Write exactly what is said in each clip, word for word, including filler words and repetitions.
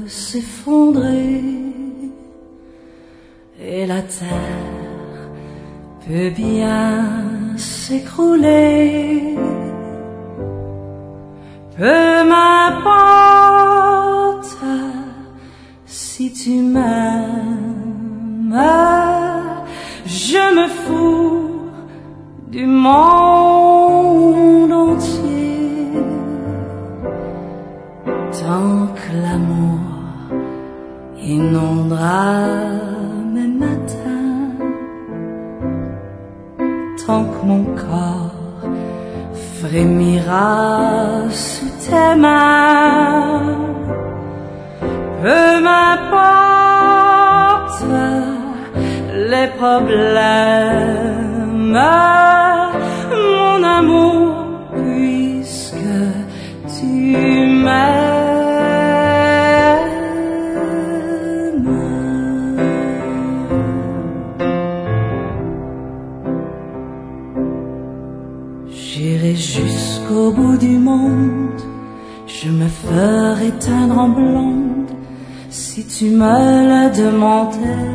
s'effondrer et la terre peut bien s'écrouler. Peu m'importe si tu m'aimes, je me fous du monde entier. Tant que l'amour inondera mes matins, tant que mon corps frémira sous tes mains, peu m'importe les problèmes, mon amour, puisque tu m'aimes. J'irai jusqu'au bout du monde, je me ferai teindre en blonde si tu me le demandais.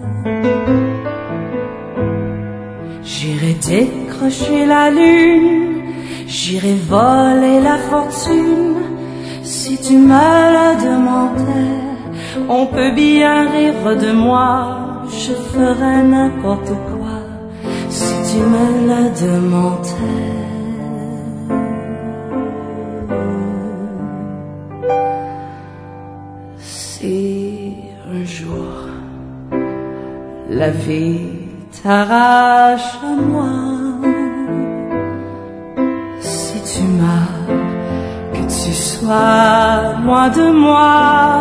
J'irai décrocher la lune, j'irai voler la fortune si tu me le demandais. On peut bien rire de moi, je ferai n'importe quoi si tu me le demandais. Si un jour la vie t'arrache à moi, si tu meurs, que tu sois loin de moi,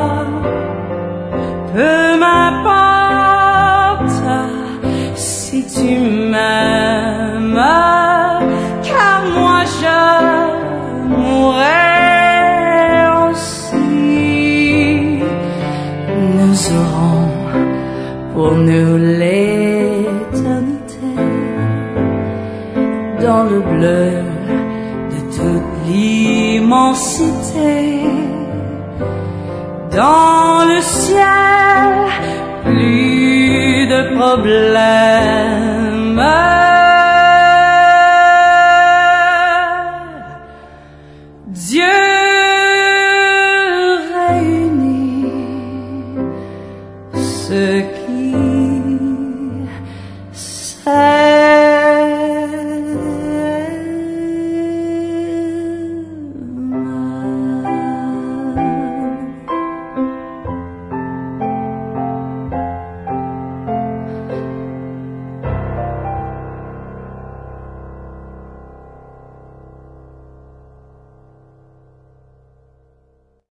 peu m'importe si tu m'aimes, car moi je mourrai aussi. Nous aurons pour nous l'éternité dans le bleu de toute l'immensité. Dans le ciel, plus de problèmes. Dieu réunit ceux qui